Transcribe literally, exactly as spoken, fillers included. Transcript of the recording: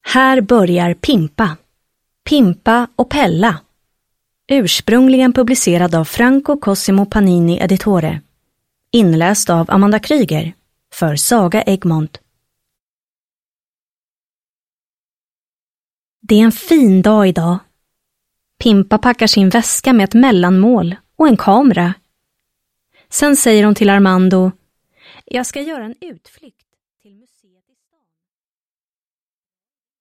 Här börjar Pimpa. Pimpa och Pella. Ursprungligen publicerad av Franco Cosimo Panini Editore. Inläst av Amanda Kryger för Saga Egmont. Det är en fin dag idag. Pimpa packar sin väska med ett mellanmål och en kamera. Sen säger hon till Armando: Jag ska göra en utflykt.